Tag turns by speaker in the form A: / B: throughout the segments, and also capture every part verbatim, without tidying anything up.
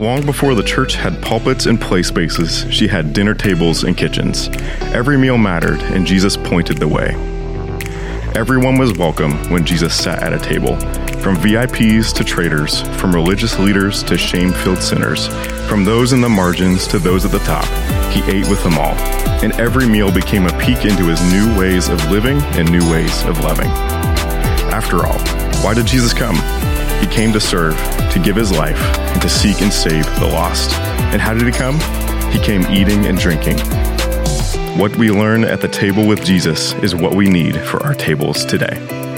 A: Long before the church had pulpits and play spaces, she had dinner tables and kitchens. Every meal mattered, and Jesus pointed the way. Everyone was welcome when Jesus sat at a table, from V I Ps to traders, from religious leaders to shame-filled sinners, from those in the margins to those at the top. He ate with them all, and every meal became a peek into his new ways of living and new ways of loving. After all, why did Jesus come? He came to serve, to give his life, and to seek and save the lost. And how did he come? He came eating and drinking. What we learn at the table with Jesus is what we need for our tables today.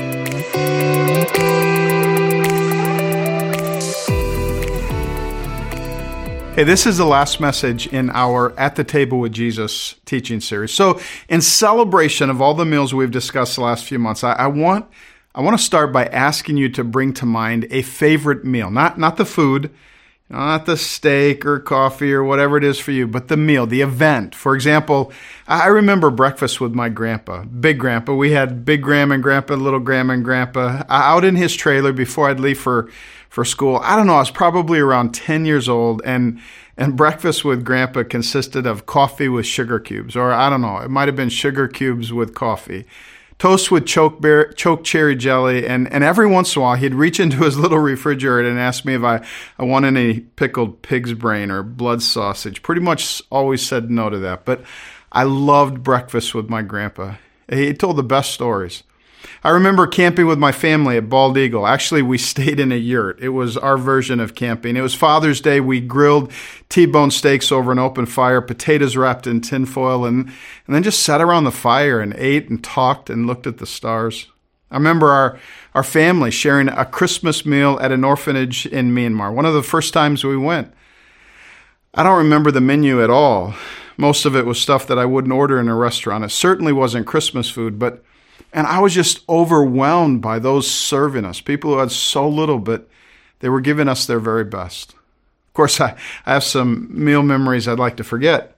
B: Hey, this is the last message in our At the Table with Jesus teaching series. So in celebration of all the meals we've discussed the last few months, I, I want I want to start by asking you to bring to mind a favorite meal, not, not the food, you know, not the steak or coffee or whatever it is for you, but the meal, the event. For example, I remember breakfast with my grandpa, Big Grandpa. We had Big Grandma and Grandpa, Little Grandma and Grandpa out in his trailer before I'd leave for, for school. I don't know, I was probably around ten years old, and and breakfast with Grandpa consisted of coffee with sugar cubes, or I don't know, it might have been sugar cubes with coffee. Toast with choke, bear, choke cherry jelly, and, and every once in a while he'd reach into his little refrigerator and ask me if I, I want any pickled pig's brain or blood sausage. Pretty much always said no to that, but I loved breakfast with my grandpa. He told the best stories. I remember camping with my family at Bald Eagle. Actually, we stayed in a yurt. It was our version of camping. It was Father's Day. We grilled T-bone steaks over an open fire, potatoes wrapped in tinfoil, and, and then just sat around the fire and ate and talked and looked at the stars. I remember our, our family sharing a Christmas meal at an orphanage in Myanmar, one of the first times we went. I don't remember the menu at all. Most of it was stuff that I wouldn't order in a restaurant. It certainly wasn't Christmas food, but And I was just overwhelmed by those serving us, people who had so little, but they were giving us their very best. Of course, I, I have some meal memories I'd like to forget.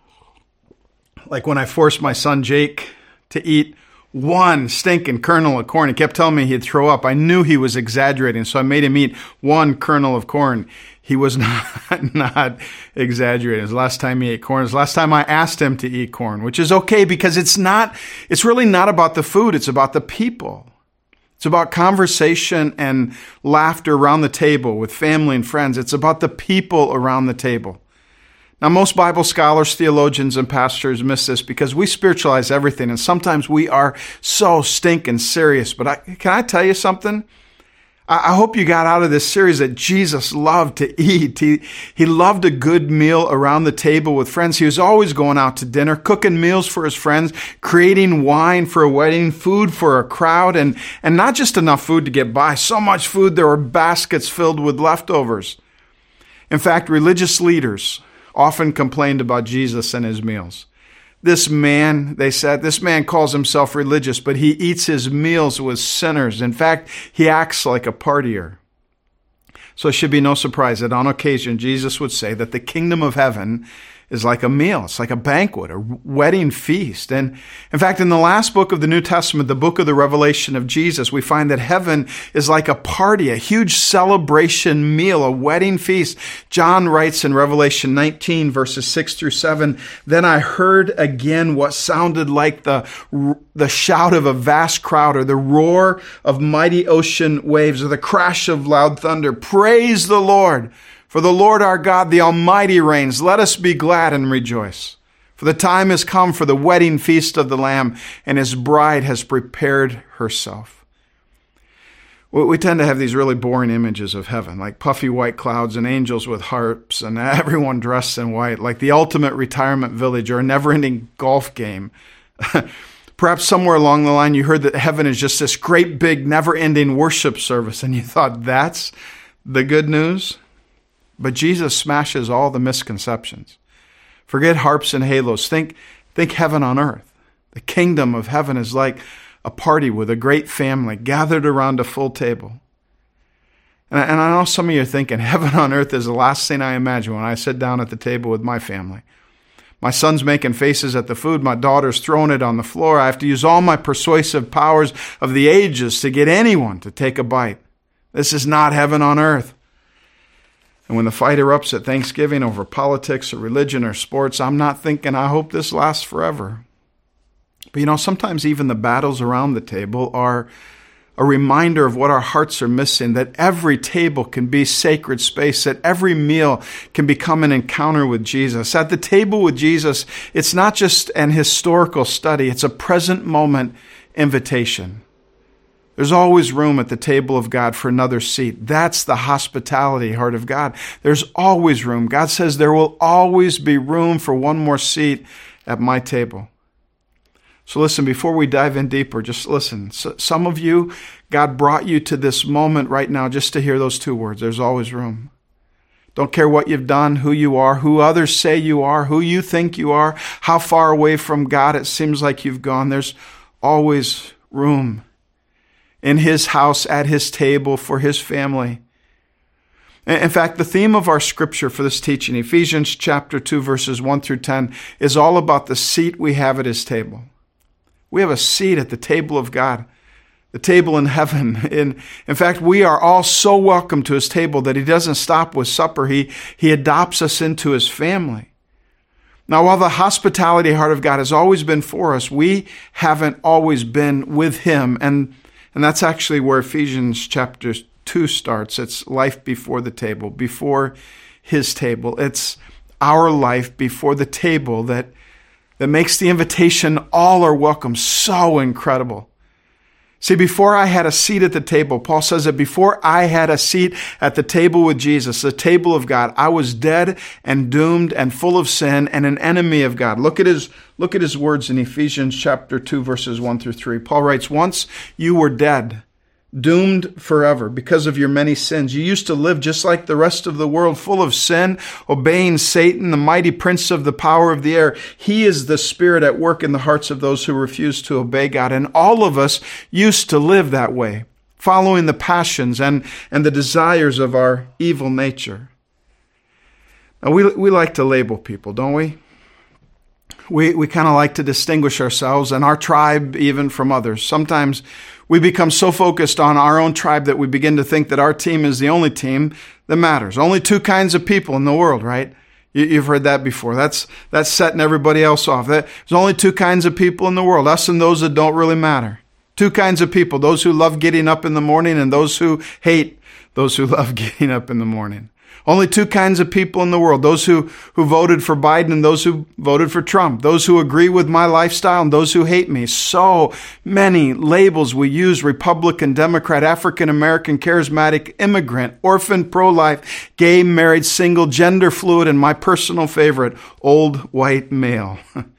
B: Like when I forced my son Jake to eat one stinking kernel of corn. He kept telling me he'd throw up. I knew he was exaggerating, so I made him eat one kernel of corn. He was not, not exaggerating. It was the last time he ate corn. It was the last time I asked him to eat corn, which is okay because it's not, it's really not about the food. It's about the people. It's about conversation and laughter around the table with family and friends. It's about the people around the table. Now, most Bible scholars, theologians, and pastors miss this because we spiritualize everything, and sometimes we are so stinking serious. But I, can I tell you something? I hope you got out of this series that Jesus loved to eat. He, he loved a good meal around the table with friends. He was always going out to dinner, cooking meals for his friends, creating wine for a wedding, food for a crowd, and, and not just enough food to get by. So much food, there were baskets filled with leftovers. In fact, religious leaders often complained about Jesus and his meals. This man, they said, this man calls himself religious, but he eats his meals with sinners. In fact, he acts like a partier. So it should be no surprise that on occasion, Jesus would say that the kingdom of heaven is like a meal. It's like a banquet, a wedding feast. And in fact, in the last book of the New Testament, the book of the Revelation of Jesus, we find that heaven is like a party, a huge celebration meal, a wedding feast. John writes in Revelation nineteen, verses six through seven, "Then I heard again what sounded like the, the shout of a vast crowd, or the roar of mighty ocean waves, or the crash of loud thunder. Praise the Lord! For the Lord our God, the Almighty reigns. Let us be glad and rejoice. For the time has come for the wedding feast of the Lamb, and his bride has prepared herself." We tend to have these really boring images of heaven, like puffy white clouds and angels with harps and everyone dressed in white, like the ultimate retirement village or a never-ending golf game. Perhaps somewhere along the line you heard that heaven is just this great big never-ending worship service, and you thought that's the good news? But Jesus smashes all the misconceptions. Forget harps and halos. Think, think heaven on earth. The kingdom of heaven is like a party with a great family gathered around a full table. And I, and I know some of you are thinking, heaven on earth is the last thing I imagine when I sit down at the table with my family. My son's making faces at the food. My daughter's throwing it on the floor. I have to use all my persuasive powers of the ages to get anyone to take a bite. This is not heaven on earth. And when the fight erupts at Thanksgiving over politics or religion or sports, I'm not thinking, I hope this lasts forever. But you know, sometimes even the battles around the table are a reminder of what our hearts are missing, that every table can be sacred space, that every meal can become an encounter with Jesus. At the table with Jesus, it's not just an historical study, it's a present moment invitation. There's always room at the table of God for another seat. That's the hospitality heart of God. There's always room. God says there will always be room for one more seat at my table. So listen, before we dive in deeper, just listen. So some of you, God brought you to this moment right now just to hear those two words. There's always room. Don't care what you've done, who you are, who others say you are, who you think you are, how far away from God it seems like you've gone. There's always room in His house, at His table, for His family. In fact, the theme of our scripture for this teaching, Ephesians chapter two, verses one through ten, is all about the seat we have at His table. We have a seat at the table of God, the table in heaven. In, in fact, we are all so welcome to His table that He doesn't stop with supper. He, he adopts us into His family. Now, while the hospitality heart of God has always been for us, we haven't always been with Him. And, and that's actually where Ephesians chapter two starts. It's life before the table, before His table. It's our life before the table that that makes the invitation all are welcome so incredible. See, before I had a seat at the table, Paul says that before I had a seat at the table with Jesus, the table of God, I was dead and doomed and full of sin and an enemy of God. Look at his, look at his words in Ephesians chapter two, verses one through three. Paul writes, once you were dead, doomed forever because of your many sins. You used to live just like the rest of the world, full of sin, obeying Satan, the mighty prince of the power of the air. He is the spirit at work in the hearts of those who refuse to obey God. And all of us used to live that way, following the passions and, and the desires of our evil nature. Now, we, we like to label people, don't we? We, we kind of like to distinguish ourselves and our tribe even from others. Sometimes we become so focused on our own tribe that we begin to think that our team is the only team that matters. Only two kinds of people in the world, right? You, you've heard that before. That's that's setting everybody else off. That, there's only two kinds of people in the world, us and those that don't really matter. Two kinds of people, those who love getting up in the morning and those who hate those who love getting up in the morning. Only two kinds of people in the world, those who, who voted for Biden and those who voted for Trump, those who agree with my lifestyle and those who hate me. So many labels we use: Republican, Democrat, African American, charismatic, immigrant, orphan, pro-life, gay, married, single, gender fluid, and my personal favorite, old white male.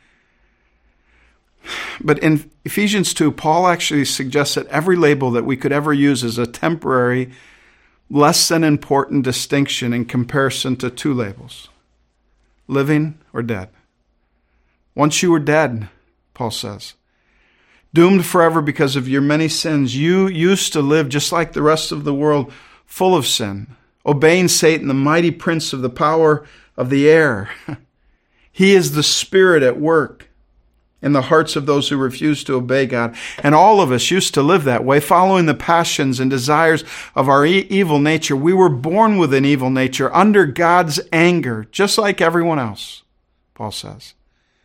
B: But in Ephesians two, Paul actually suggests that every label that we could ever use is a temporary, less than important distinction in comparison to two labels: living or dead. Once you were dead, Paul says, doomed forever because of your many sins. You used to live just like the rest of the world, full of sin, obeying Satan, the mighty prince of the power of the air. He is the spirit at work in the hearts of those who refuse to obey God. And all of us used to live that way, following the passions and desires of our e- evil nature. We were born with an evil nature, under God's anger, just like everyone else, Paul says.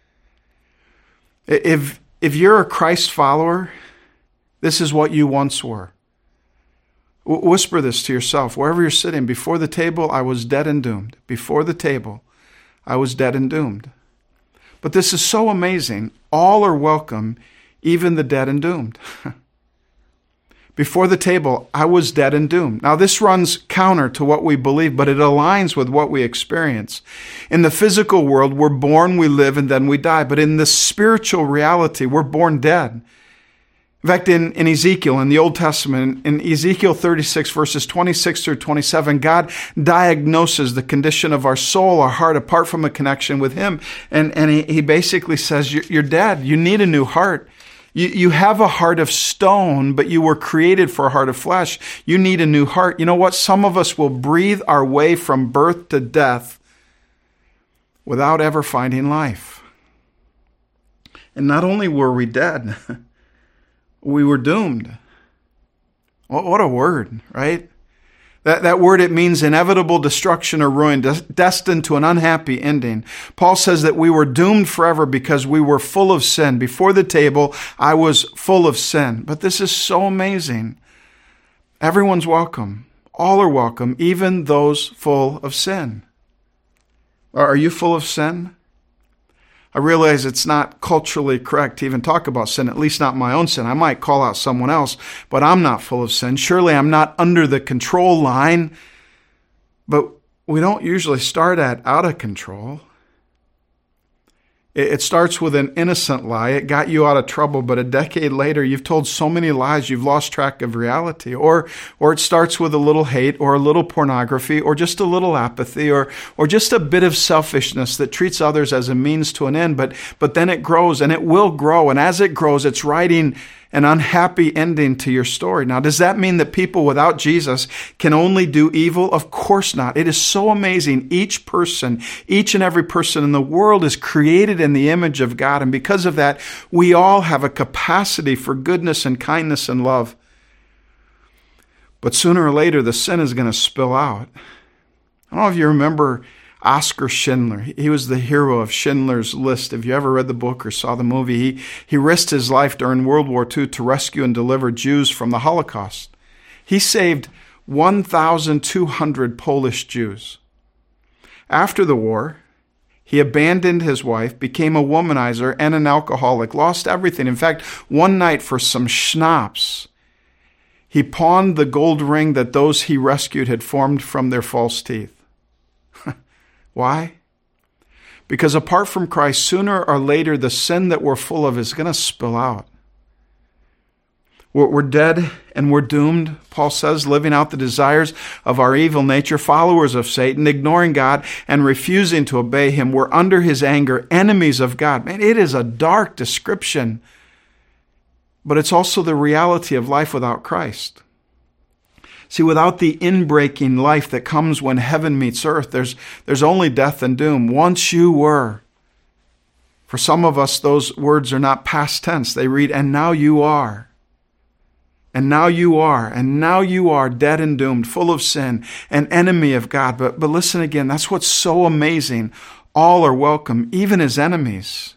B: If, if you're a Christ follower, this is what you once were. W- whisper this to yourself, wherever you're sitting. Before the table, I was dead and doomed. Before the table, I was dead and doomed. But this is so amazing. All are welcome, even the dead and doomed. Before the table, I was dead and doomed. Now, this runs counter to what we believe, but it aligns with what we experience. In the physical world, we're born, we live, and then we die. But in the spiritual reality, we're born dead. In fact, in, in Ezekiel, in the Old Testament, in Ezekiel thirty-six, verses twenty-six through twenty-seven, God diagnoses the condition of our soul, our heart, apart from a connection with Him. And, and he, he basically says, you're, you're dead. You need a new heart. You, you have a heart of stone, but you were created for a heart of flesh. You need a new heart. You know what? Some of us will breathe our way from birth to death without ever finding life. And not only were we dead, we were doomed. What a word, right? That, that word, it means inevitable destruction or ruin, des- destined to an unhappy ending. Paul says that we were doomed forever because we were full of sin. Before the table, I was full of sin. But this is so amazing. Everyone's welcome. All are welcome, even those full of sin. Are you full of sin? I realize it's not culturally correct to even talk about sin, at least not my own sin. I might call out someone else, but I'm not full of sin. Surely I'm not under the control line, but we don't usually start at out of control. It starts with an innocent lie. It got you out of trouble, but a decade later, you've told so many lies, you've lost track of reality. Or, or it starts with a little hate, or a little pornography, or just a little apathy, or, or just a bit of selfishness that treats others as a means to an end. But, but then it grows, and it will grow. And as it grows, it's writing an unhappy ending to your story. Now, does that mean that people without Jesus can only do evil? Of course not. It is so amazing. Each person, each and every person in the world is created in the image of God. And because of that, we all have a capacity for goodness and kindness and love. But sooner or later, the sin is going to spill out. I don't know if you remember Oskar Schindler. He was the hero of Schindler's List. If you ever read the book or saw the movie, he, he risked his life during World War Two to rescue and deliver Jews from the Holocaust. He saved one thousand two hundred Polish Jews. After the war, he abandoned his wife, became a womanizer and an alcoholic, lost everything. In fact, one night for some schnapps, he pawned the gold ring that those he rescued had formed from their false teeth. Why? Because apart from Christ, sooner or later, the sin that we're full of is going to spill out. We're, we're dead and we're doomed, Paul says, living out the desires of our evil nature, followers of Satan, ignoring God and refusing to obey him. We're under his anger, enemies of God. Man, it is a dark description, but it's also the reality of life without Christ. See, without the inbreaking life that comes when heaven meets earth, there's, there's only death and doom. Once you were. For some of us, those words are not past tense. They read, and now you are. And now you are. And now you are dead and doomed, full of sin, an enemy of God. But, but listen again, that's what's so amazing. All are welcome, even his enemies.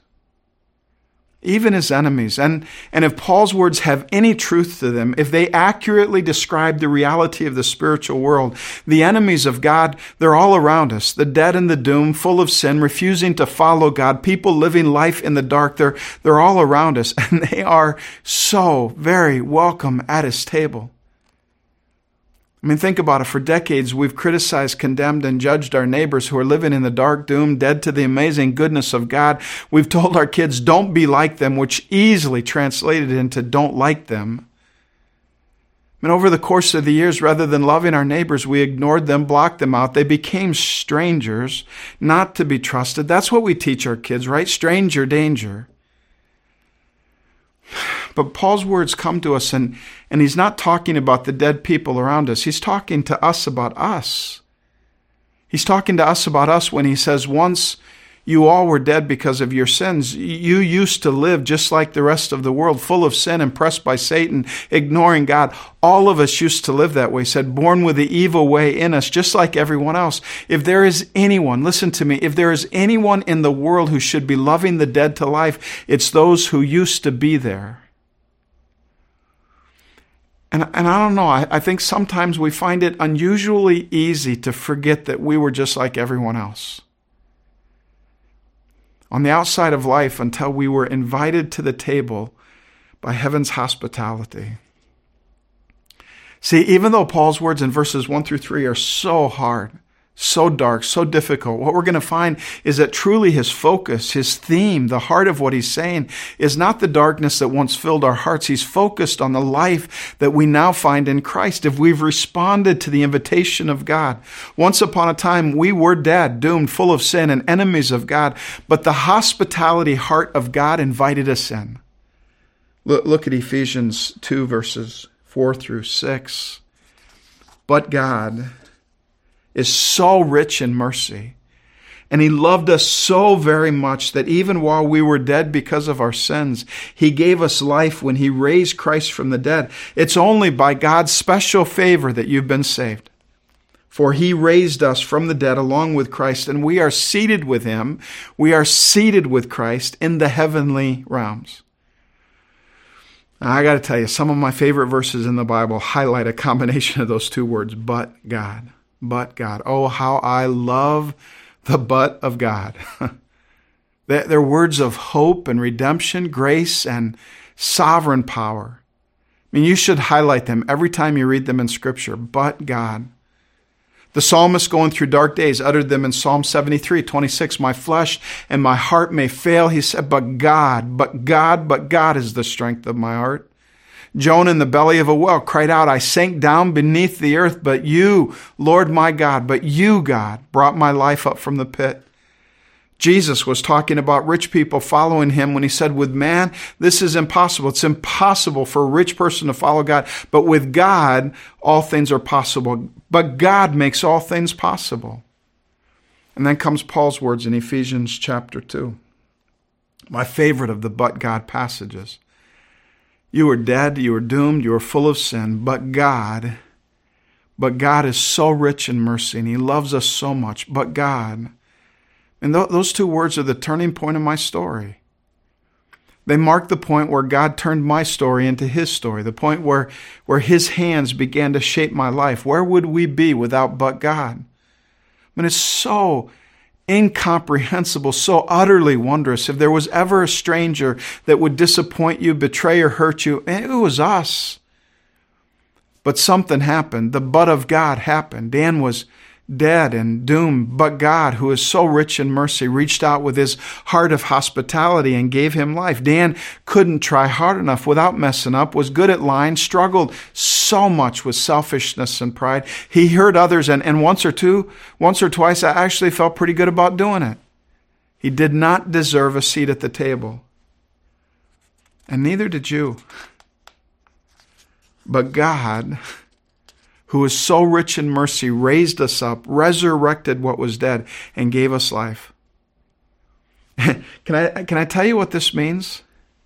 B: Even his enemies. And, and if Paul's words have any truth to them, if they accurately describe the reality of the spiritual world, the enemies of God, they're all around us. The dead and the doomed, full of sin, refusing to follow God, people living life in the dark, they're, they're all around us. And they are so very welcome at his table. I mean, think about it. For decades, we've criticized, condemned, and judged our neighbors who are living in the dark, doomed, dead to the amazing goodness of God. We've told our kids, don't be like them, which easily translated into don't like them. And over the course of the years, rather than loving our neighbors, we ignored them, blocked them out. They became strangers, not to be trusted. That's what we teach our kids, right? Stranger danger. But Paul's words come to us, and, and he's not talking about the dead people around us. He's talking to us about us. He's talking to us about us when he says, once you all were dead because of your sins. You used to live just like the rest of the world, full of sin, impressed by Satan, ignoring God. All of us used to live that way. He said, born with the evil way in us, just like everyone else. If there is anyone, listen to me, if there is anyone in the world who should be loving the dead to life, it's those who used to be there. And, and I don't know, I, I think sometimes we find it unusually easy to forget that we were just like everyone else. On the outside of life until we were invited to the table by heaven's hospitality. See, even though Paul's words in verses one through three are so hard, so dark, so difficult, what we're going to find is that truly his focus, his theme, the heart of what he's saying is not the darkness that once filled our hearts. He's focused on the life that we now find in Christ if we've responded to the invitation of God. Once upon a time, we were dead, doomed, full of sin, and enemies of God, but the hospitality heart of God invited us in. Look, look at Ephesians two, verses four through six. But God is so rich in mercy, and he loved us so very much that even while we were dead because of our sins, he gave us life when he raised Christ from the dead. It's only by God's special favor that you've been saved. For he raised us from the dead along with Christ, and we are seated with him. We are seated with Christ in the heavenly realms. Now, I got to tell you, some of my favorite verses in the Bible highlight a combination of those two words, but God. But God. Oh, how I love the but of God. They're words of hope and redemption, grace and sovereign power. I mean, you should highlight them every time you read them in Scripture. But God. The psalmist going through dark days uttered them in Psalm seventy-three, twenty-six. My flesh and my heart may fail, he said, but God, but God, but God is the strength of my heart. Jonah in the belly of a whale cried out, I sank down beneath the earth, but you, Lord my God, but you, God, brought my life up from the pit. Jesus was talking about rich people following him when he said, with man, this is impossible. It's impossible for a rich person to follow God. But with God, all things are possible. But God makes all things possible. And then comes Paul's words in Ephesians chapter two. My favorite of the but God passages. You were dead, you were doomed, you were full of sin, but God, but God is so rich in mercy and he loves us so much, but God. And th- those two words are the turning point of my story. They mark the point where God turned my story into his story, the point where, where his hands began to shape my life. Where would we be without but God? I mean, it's so incomprehensible, so utterly wondrous. If there was ever a stranger that would disappoint you, betray or hurt you, it was us. But something happened. The but of God happened. Dan was dead and doomed, but God, who is so rich in mercy, reached out with his heart of hospitality and gave him life. Dan couldn't try hard enough without messing up, was good at lying, struggled so much with selfishness and pride. He hurt others, and, and once or two, once or twice, I actually felt pretty good about doing it. He did not deserve a seat at the table. And neither did you. But God, who is so rich in mercy, raised us up, resurrected what was dead, and gave us life. Can I, can I tell you what this means?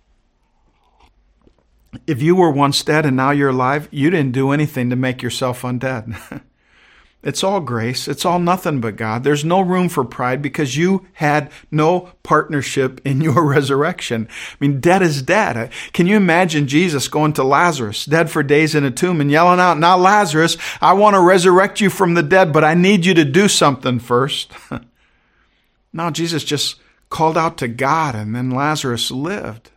B: If you were once dead and now you're alive, you didn't do anything to make yourself undead. It's all grace. It's all nothing but God. There's no room for pride because you had no partnership in your resurrection. I mean, dead is dead. Can you imagine Jesus going to Lazarus, dead for days in a tomb, and yelling out, now Lazarus, I want to resurrect you from the dead, but I need you to do something first. No, Jesus just called out to God, and then Lazarus lived.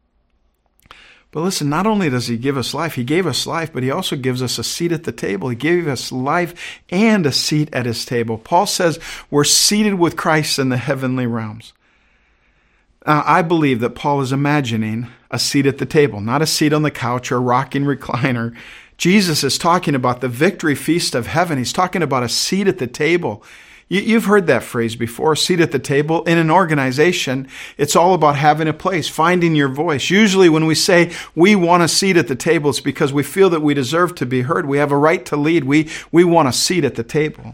B: But listen, not only does he give us life, he gave us life, but he also gives us a seat at the table. He gave us life and a seat at his table. Paul says we're seated with Christ in the heavenly realms. Now, I believe that Paul is imagining a seat at the table, not a seat on the couch or a rocking recliner. Jesus is talking about the victory feast of heaven. He's talking about a seat at the table. You've heard that phrase before, a seat at the table. In an organization, it's all about having a place, finding your voice. Usually when we say we want a seat at the table, it's because we feel that we deserve to be heard. We have a right to lead. We, we want a seat at the table.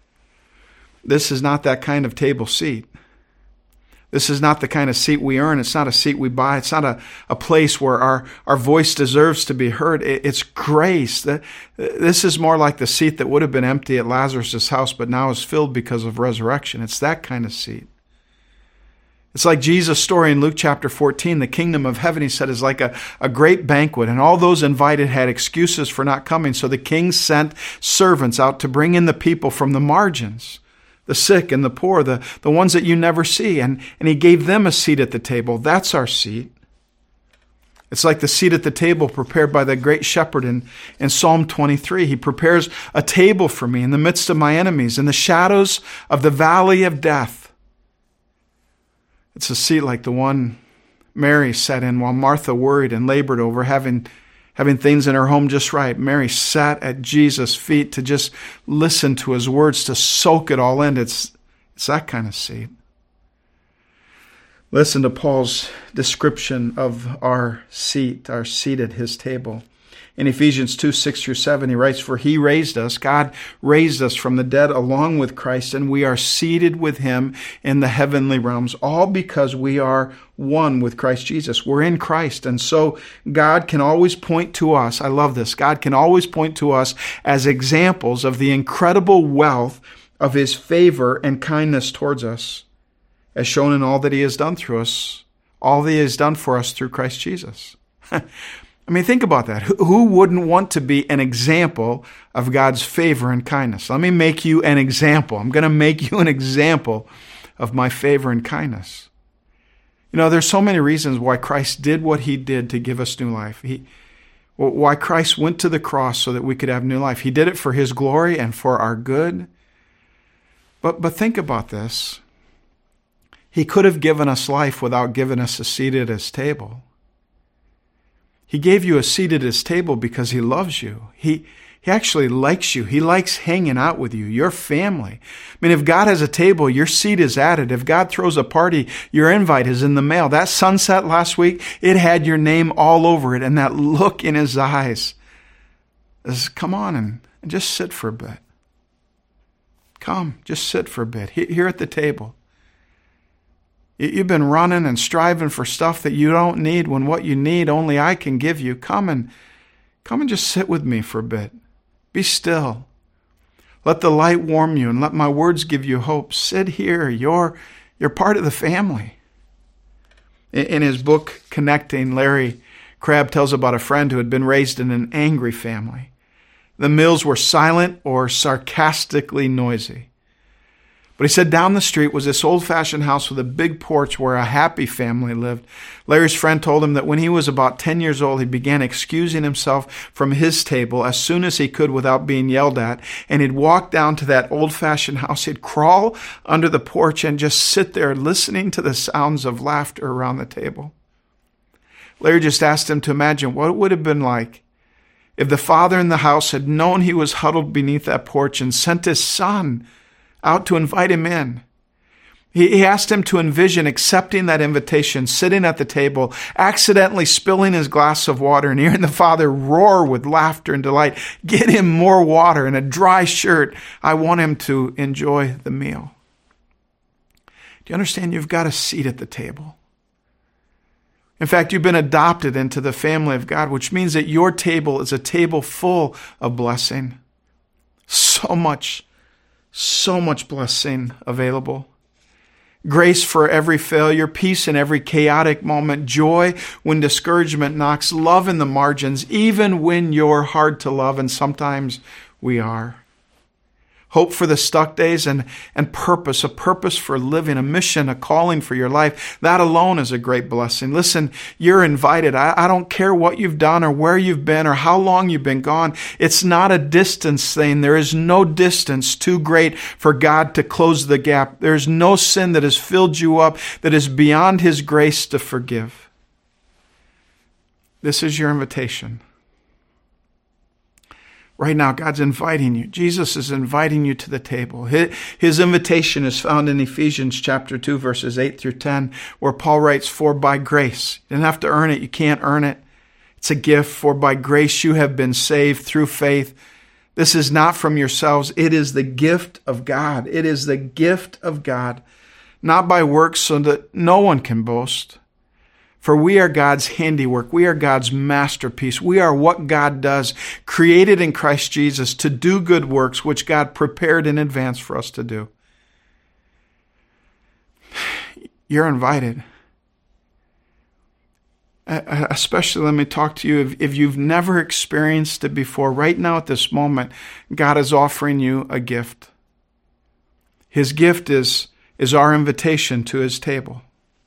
B: This is not that kind of table seat. This is not the kind of seat we earn. It's not a seat we buy. It's not a, a place where our, our voice deserves to be heard. It, it's grace. This is more like the seat that would have been empty at Lazarus' house, but now is filled because of resurrection. It's that kind of seat. It's like Jesus' story in Luke chapter fourteen. The kingdom of heaven, he said, is like a, a great banquet, and all those invited had excuses for not coming. So the king sent servants out to bring in the people from the margins, the sick and the poor, the, the ones that you never see. And, and he gave them a seat at the table. That's our seat. It's like the seat at the table prepared by the great shepherd in, in Psalm twenty-three. He prepares a table for me in the midst of my enemies, in the shadows of the valley of death. It's a seat like the one Mary sat in while Martha worried and labored over having Having things in her home just right. Mary sat at Jesus' feet to just listen to his words, to soak it all in. It's, it's that kind of seat. Listen to Paul's description of our seat, our seat at his table. In Ephesians two, six through seven, he writes, "For he raised us, God raised us from the dead along with Christ, and we are seated with him in the heavenly realms, all because we are one with Christ Jesus." We're in Christ, and so God can always point to us. I love this. God can always point to us as examples of the incredible wealth of his favor and kindness towards us, as shown in all that he has done through us, all that he has done for us through Christ Jesus. I mean, think about that. Who wouldn't want to be an example of God's favor and kindness? Let me make you an example. I'm going to make you an example of my favor and kindness. You know, there's so many reasons why Christ did what he did to give us new life. He, why Christ went to the cross so that we could have new life. He did it for his glory and for our good. But, but think about this. He could have given us life without giving us a seat at his table. He gave you a seat at his table because he loves you. He, he actually likes you. He likes hanging out with you, your family. I mean, if God has a table, your seat is at it. If God throws a party, your invite is in the mail. That sunset last week, it had your name all over it. And that look in his eyes is, come on and, and just sit for a bit. Come, just sit for a bit here at the table. You've been running and striving for stuff that you don't need when what you need only I can give you. Come and come and just sit with me for a bit. Be still. Let the light warm you and let my words give you hope. Sit here. You're, you're part of the family. In his book, Connecting, Larry Crabb tells about a friend who had been raised in an angry family. The Mills were silent or sarcastically noisy. But he said down the street was this old-fashioned house with a big porch where a happy family lived. Larry's friend told him that when he was about ten years old, he began excusing himself from his table as soon as he could without being yelled at. And he'd walk down to that old-fashioned house. He'd crawl under the porch and just sit there listening to the sounds of laughter around the table. Larry just asked him to imagine what it would have been like if the father in the house had known he was huddled beneath that porch and sent his son out to invite him in. He asked him to envision accepting that invitation, sitting at the table, accidentally spilling his glass of water and hearing the father roar with laughter and delight. Get him more water and a dry shirt. I want him to enjoy the meal. Do you understand? You've got a seat at the table. In fact, you've been adopted into the family of God, which means that your table is a table full of blessing. So much So much blessing available. Grace for every failure, peace in every chaotic moment, joy when discouragement knocks, love in the margins, even when you're hard to love, and sometimes we are. Hope for the stuck days and, and purpose, a purpose for living, a mission, a calling for your life. That alone is a great blessing. Listen, you're invited. I, I don't care what you've done or where you've been or how long you've been gone. It's not a distance thing. There is no distance too great for God to close the gap. There's no sin that has filled you up that is beyond his grace to forgive. This is your invitation. Right now, God's inviting you. Jesus is inviting you to the table. His invitation is found in Ephesians chapter two, verses eight through ten, where Paul writes, "For by grace," you didn't have to earn it. You can't earn it. It's a gift. "For by grace you have been saved through faith. This is not from yourselves. It is the gift of God." It is the gift of God, not by works, so that no one can boast. For we are God's handiwork. We are God's masterpiece. We are what God does, created in Christ Jesus to do good works, which God prepared in advance for us to do. You're invited. Especially, let me talk to you, if, if you've never experienced it before, right now at this moment, God is offering you a gift. His gift is, is our invitation to his table.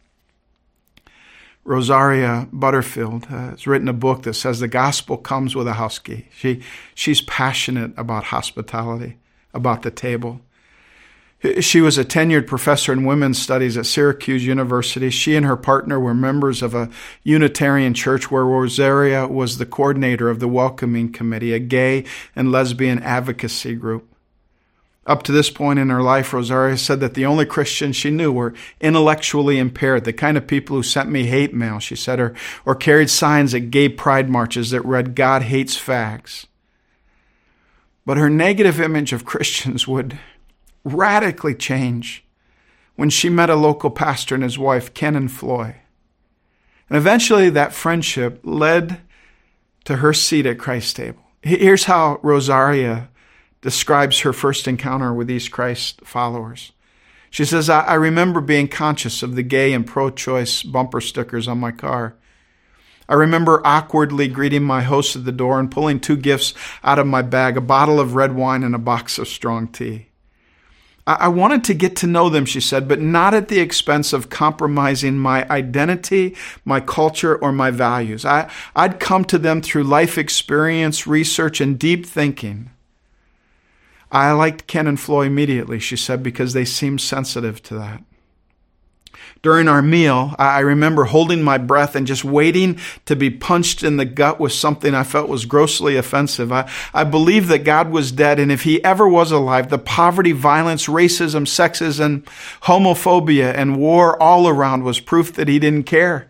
B: Rosaria Butterfield has written a book that says the gospel comes with a house key. She, she's passionate about hospitality, about the table. She was a tenured professor in women's studies at Syracuse University. She and her partner were members of a Unitarian church where Rosaria was the coordinator of the Welcoming Committee, a gay and lesbian advocacy group. Up to this point in her life, Rosaria said that the only Christians she knew were intellectually impaired, the kind of people who sent me hate mail, she said, or, or carried signs at gay pride marches that read, "God hates fags." But her negative image of Christians would radically change when she met a local pastor and his wife, Ken and Floy. And eventually that friendship led to her seat at Christ's table. Here's how Rosaria describes her first encounter with these Christ followers. She says, I, I remember being conscious of the gay and pro-choice bumper stickers on my car. I remember awkwardly greeting my host at the door and pulling two gifts out of my bag, a bottle of red wine and a box of strong tea. I, I wanted to get to know them, she said, but not at the expense of compromising my identity, my culture, or my values. I, I'd come to them through life experience, research, and deep thinking. I liked Ken and Floy immediately, she said, because they seemed sensitive to that. During our meal, I remember holding my breath and just waiting to be punched in the gut with something I felt was grossly offensive. I, I believed that God was dead, and if he ever was alive, the poverty, violence, racism, sexism, homophobia, and war all around was proof that he didn't care.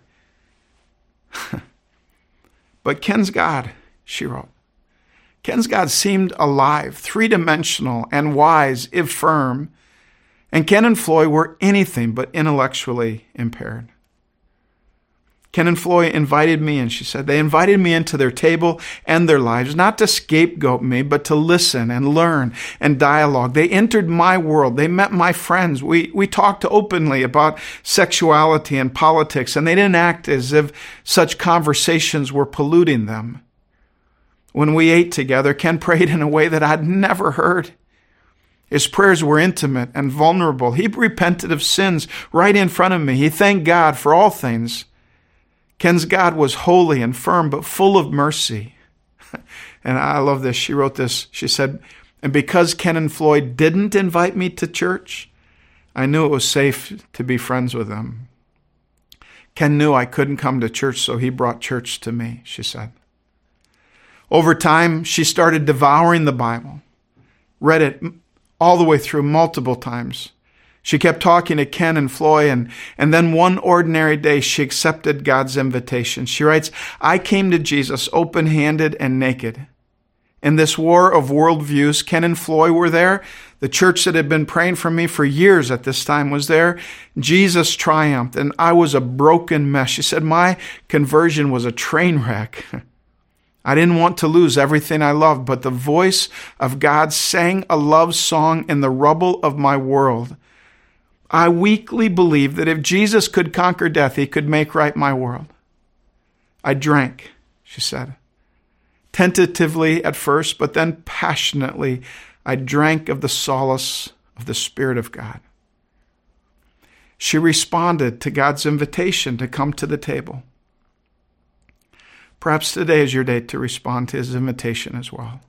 B: But Ken's God, she wrote, Ken's God seemed alive, three-dimensional, and wise, if firm. And Ken and Floy were anything but intellectually impaired. Ken and Floy invited me in, she said. They invited me into their table and their lives, not to scapegoat me, but to listen and learn and dialogue. They entered my world. They met my friends. We, we talked openly about sexuality and politics, and they didn't act as if such conversations were polluting them. When we ate together, Ken prayed in a way that I'd never heard. His prayers were intimate and vulnerable. He repented of sins right in front of me. He thanked God for all things. Ken's God was holy and firm, but full of mercy. And I love this. She wrote this. She said, and because Ken and Floyd didn't invite me to church, I knew it was safe to be friends with them. Ken knew I couldn't come to church, so he brought church to me, she said. Over time, she started devouring the Bible, read it all the way through multiple times. She kept talking to Ken and Floy, and, and then one ordinary day, she accepted God's invitation. She writes, I came to Jesus open-handed and naked. In this war of worldviews, Ken and Floy were there. The church that had been praying for me for years at this time was there. Jesus triumphed, and I was a broken mess. She said, my conversion was a train wreck. I didn't want to lose everything I loved, but the voice of God sang a love song in the rubble of my world. I weakly believed that if Jesus could conquer death, he could make right my world. I drank, she said. Tentatively at first, but then passionately, I drank of the solace of the Spirit of God. She responded to God's invitation to come to the table. Perhaps today is your day to respond to his invitation as well.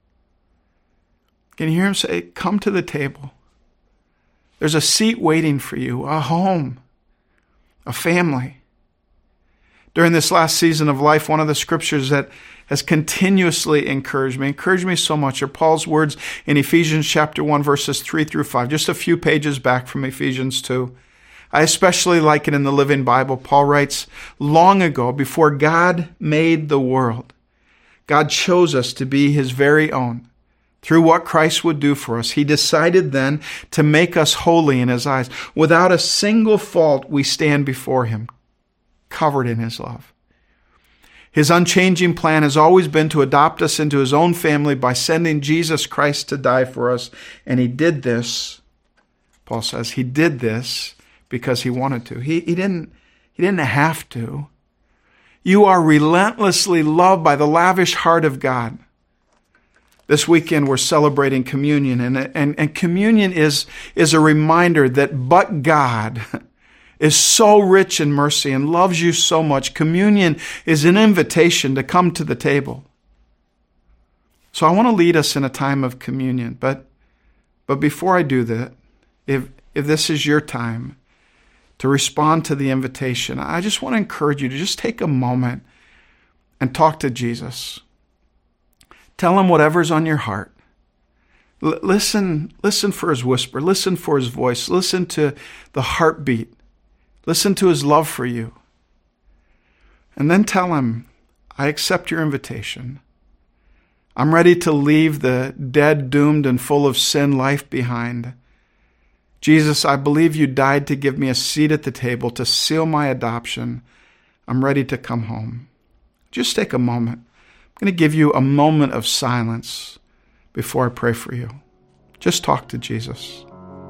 B: Can you hear him say, come to the table? There's a seat waiting for you, a home, a family. During this last season of life, one of the scriptures that has continuously encouraged me, encouraged me so much, are Paul's words in Ephesians chapter one, verses three through five, just a few pages back from Ephesians two. I especially like it in the Living Bible. Paul writes, long ago, before God made the world, God chose us to be his very own. Through what Christ would do for us, he decided then to make us holy in his eyes. Without a single fault, we stand before him, covered in his love. His unchanging plan has always been to adopt us into his own family by sending Jesus Christ to die for us. And he did this, Paul says, he did this because he wanted to. He, he didn't, he didn't have to. You are relentlessly loved by the lavish heart of God. This weekend we're celebrating communion, and, and, and communion is, is a reminder that but God is so rich in mercy and loves you so much. Communion is an invitation to come to the table. So I want to lead us in a time of communion, but, but before I do that, if, if this is your time to respond to the invitation, I just want to encourage you to just take a moment and talk to Jesus. Tell him whatever's on your heart. L- listen, listen for his whisper. Listen for his voice. Listen to the heartbeat. Listen to his love for you. And then tell him, I accept your invitation. I'm ready to leave the dead, doomed, and full of sin life behind. Jesus, I believe you died to give me a seat at the table, to seal my adoption. I'm ready to come home. Just take a moment. I'm going to give you a moment of silence before I pray for you. Just talk to Jesus.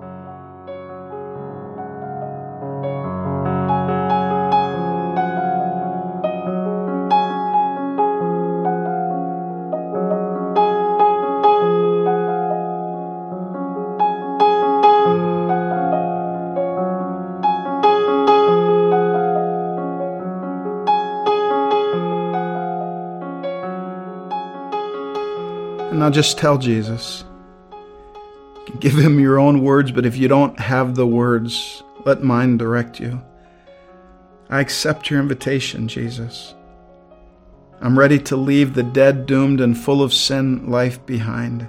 B: And now just tell Jesus. You can give him your own words, but if you don't have the words, let mine direct you. I accept your invitation, Jesus. I'm ready to leave the dead, doomed, and full of sin life behind.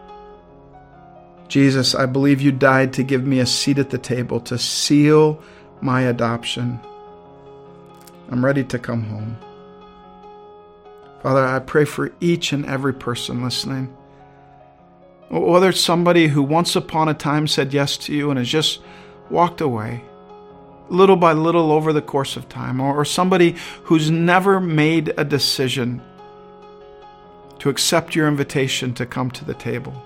B: Jesus, I believe you died to give me a seat at the table, to seal my adoption. I'm ready to come home. Father, I pray for each and every person listening. Whether it's somebody who once upon a time said yes to you and has just walked away, little by little over the course of time, or, or somebody who's never made a decision to accept your invitation to come to the table.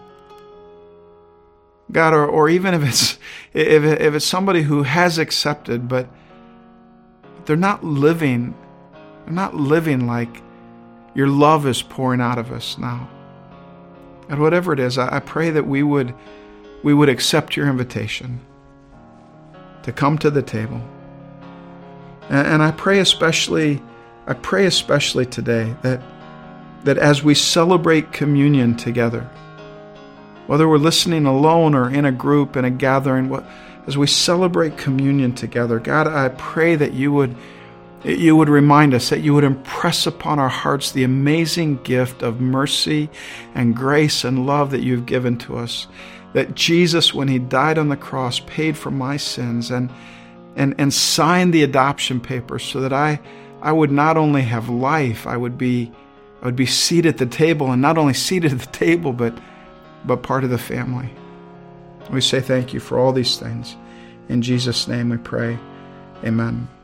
B: God, or, or even if it's if, if it's somebody who has accepted, but they're not living, they're not living like your love is pouring out of us now. And whatever it is, I, I pray that we would we would accept your invitation to come to the table. And, and I pray especially, I pray especially today that that as we celebrate communion together, whether we're listening alone or in a group, in a gathering, what, as we celebrate communion together, God, I pray that you would you would remind us, that you would impress upon our hearts the amazing gift of mercy and grace and love that you've given to us. That Jesus, when he died on the cross, paid for my sins and and, and signed the adoption papers so that I I would not only have life, I would be I would be seated at the table, and not only seated at the table, but but part of the family. We say thank you for all these things. In Jesus' name we pray. Amen.